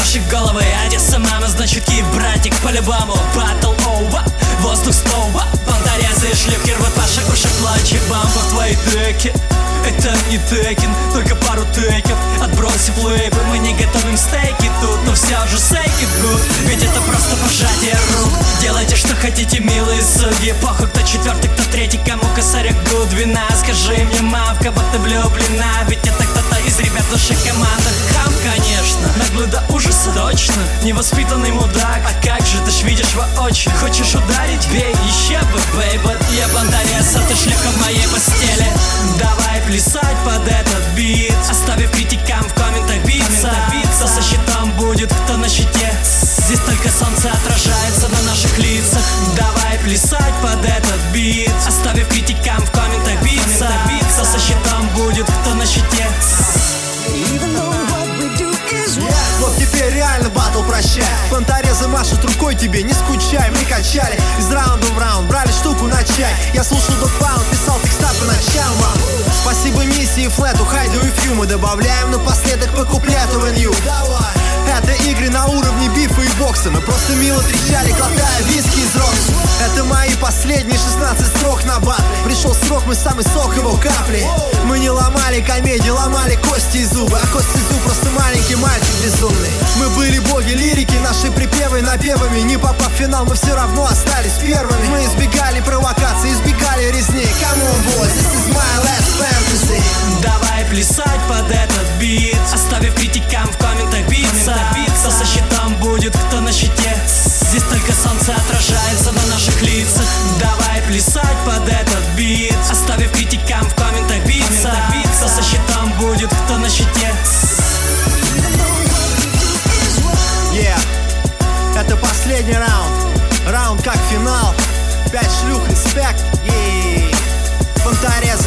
ваши головы. Одесса, мама, значит Киев, братик, по-любому. Батл оува, воздух снова. Понторезы и шлюхи рвут ваши уши, плачет бампа в твоей деке. Это не Tekken, только пару тейков. Отбросив лейбы, мы не готовим стейки тут, но все же say it good. Ведь это просто пожатие рук. Делайте, что хотите, милые судьи. Похуй, кто четвертый, кто третий, кому косарик Гудвина. Скажи мне, мам, в кого ты влюблена? Ведь это кто-то из ребят нашей команды. Хам, конечно, наглый до ужаса, точно. Невоспитанный мудак, а как же, ты ж видишь воочию. Хочешь ударить? Бей, еще бы, бейба. Я Понтореза, ты шлюха в моей постели. Давай плясать под этот бит, оставив критикам в комментах биться. Кто со щитом будет, кто на щите. Здесь только солнце отражается на наших лицах. Давай плясать под этот бит, оставив критикам в комментах биться. Кто со щитом будет, кто на щите. Вот теперь реально батл прощай. Понторезы машут рукой тебе, не скучай. Мы качали из раунда в раунд, брали штуку на чай. Я слушал Dog Pound, писал текста по ночам вам. Спасибо миссии, флету, хайду и фью. Мы добавляем напоследок по куплету в нью. Это игры на уровне бифа и бокса. Мы просто мило трещали, глотая виски из рокс. Это мои последние 16 строк на батле. Пришел срок, мы самый сок его капли. Мы не ломали комедии, ломали кости и зубы. А кости зуб просто маленький мальчик безумный. Мы были боги лирики, наши припевы напевами. Не попав в финал, мы все равно остались первыми. Мы избегали провокаций, избегали резни. Come on, boys, this is my last fantasy. Давай плясать под этот бит, оставив критикам в комментах биться. Кто со щитом будет, кто на щите. Здесь только солнце отражается на наших лицах. Давай плясать под этот бит, оставив критикам в комментах биться. Кто со щитом будет, кто на щите. Это последний раунд. Раунд как финал. 5 шлюх, респект. Понтореза.